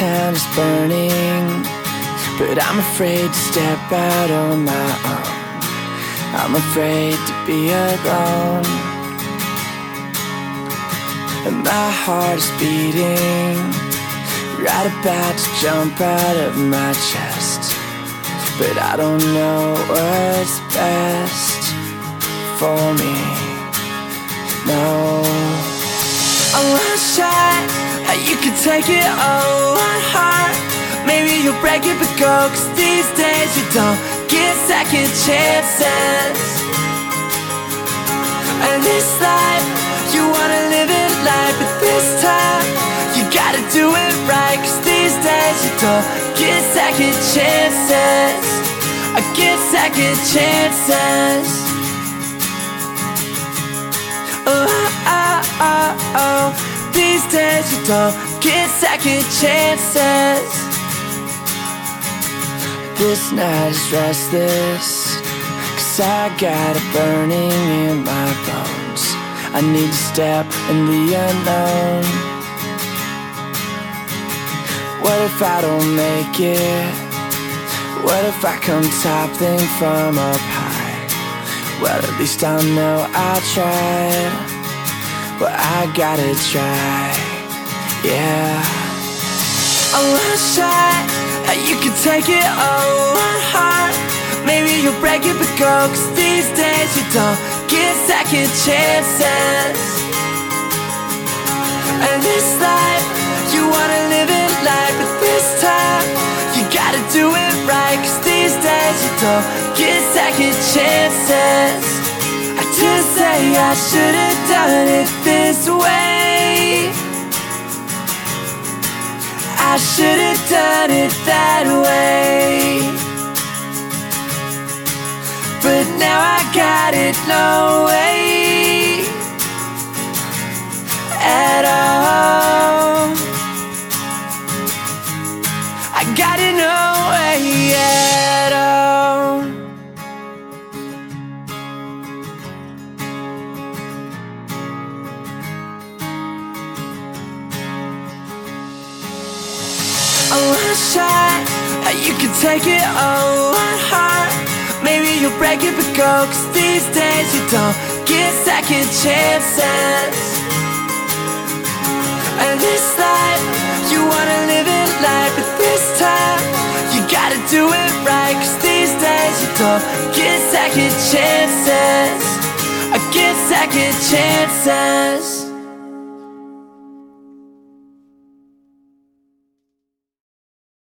town is burning, but I'm afraid to step out on my own. I'm afraid to be alone, and my heart is beating, right about to jump out of my chest. But I don't know what's best for me, no. A one shot, you can take it all, one heart. Maybe you'll break it but go, 'cause these days you don't get second chances. And this life, you wanna live it life, but this time you gotta do it right, 'cause these days you don't get second chances. I get second chances. Oh, oh, oh, oh. These days you don't get second chances. This night is restless, 'cause I got it burning in my bones. I need to step in the unknown. What if I don't make it? What if I come toppling from up high? Well, at least I know I tried. Well, I gotta try, yeah. A one shot, you can take it all, one heart. Maybe you'll break it but go, 'cause these days you don't get second chances. And this life, you wanna live it life, but this time you gotta do it right, 'cause these days you don't get second chances. I just say I should've done it this way. I should've done it that way. But now I got it no way at all. I got it no way at all. A one shot, you can take it all, one heart. Maybe you'll break it but go, 'cause these days you don't get second chances. And this life, you wanna live it life, but this time you gotta do it right, 'cause these days you don't get second chances. I get second chances.